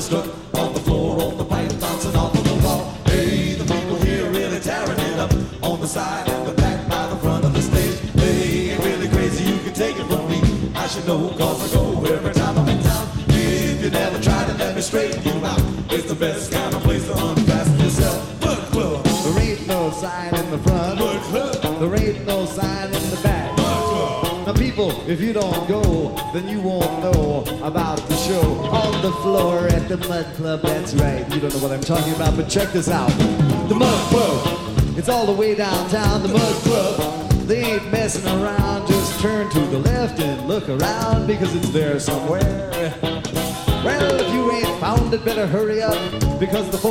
struck on the floor, on the pipe, bouncing off of the wall. Hey, the people here really tearing it up on the side and the back by the front of the stage. They ain't really crazy, you can take it from me. I should know, cause I go every time I'm in town. If you never tried it, let me straighten you out. It's the best kind of place to unfasten yourself. Bud Club. There ain't no sign in the front. Bud Club. There ain't no sign in the back. Now people, if you don't go, then you won't know about the show on the floor at the Mud Club. That's right, you don't know what I'm talking about, but check this out. The Mud Club, it's all the way downtown. The Mud Club, they ain't messing around. Just turn to the left and look around, because it's there somewhere. Well, if you ain't found it, better hurry up, because the